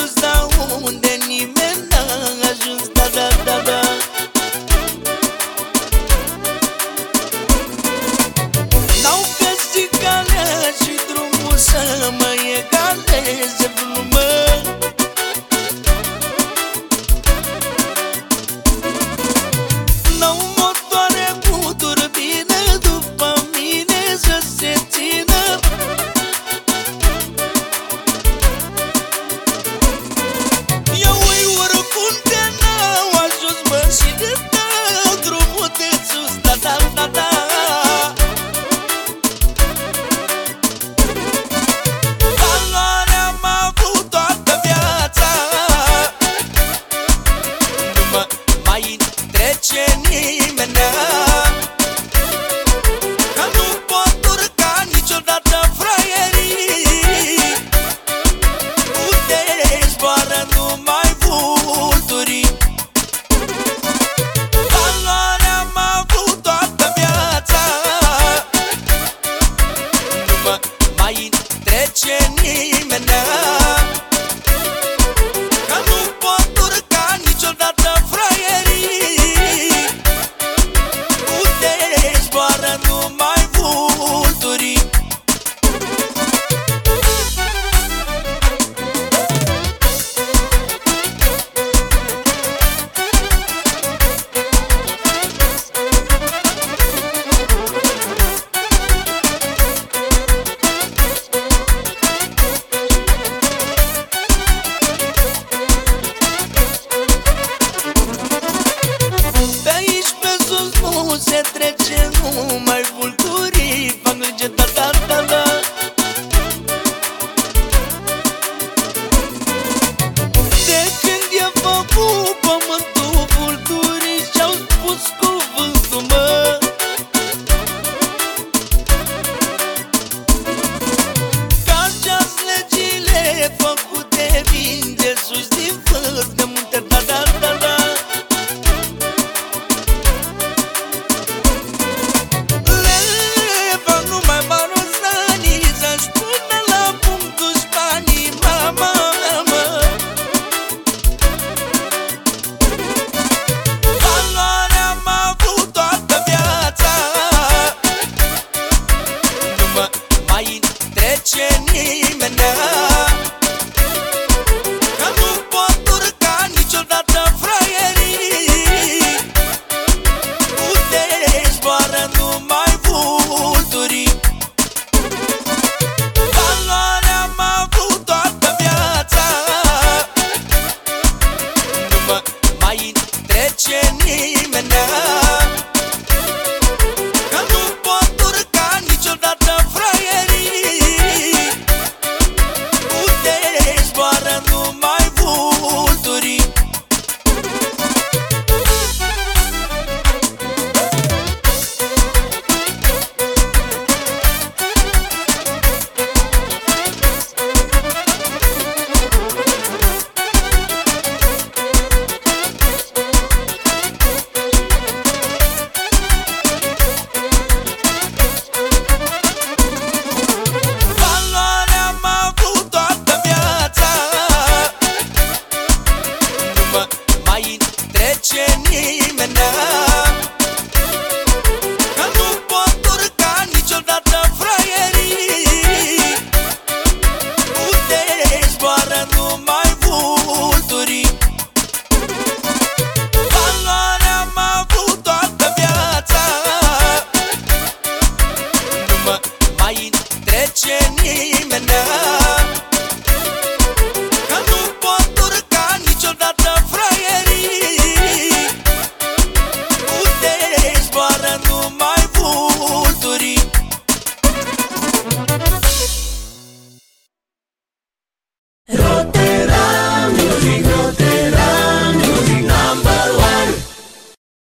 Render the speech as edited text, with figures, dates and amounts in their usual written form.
dus, dar unde nimeni n-a ajuns, da, da, da, da. N-au găsit calea și drumul să mă egaleze vrumă. N-au motoare cu turbină după mine să se țină. Eu îi urc unde n-au ajuns, mă, și de dau drumul de sus, da, da, da, da. Valoare am avut toată viața, nu mă mai trece nimenea, că nu pot urca niciodată fraierii, unde zboară numai vulturii. Valoare am avut toată viața, nu mă mai trece nimenea, că nu pot urca niciodată fraierii, unde zboară numai vulturii. Pe aici pe sus nu se trece numai vulturii, fac lege, da, da, da, da. De când e făcut pământul, vulturii și-au spus cuvântul, mă. Ca așa-s legile făcute, vin de sus, din vârf, de munte, da, da, da, da. Le fac numai barosanii să-și pună la punct dușmanii, mama, mama. Valoare am avut toată viața, nu mă mai trece nimenea, că nu pot urca niciodată fraierii, unde zboară numai vulturii. Valoare am avut toată viața, nu mă mai trece nimenea, că nu pot urca niciodată fraierii, unde zboară numai vulturii. Valoare am avut toată viața, nu mă mai trece nimenea, că nu pot urca niciodată fraierii, unde zboară numai vulturii. Valoare am avut toată viața, nu mă mai trece nimenea,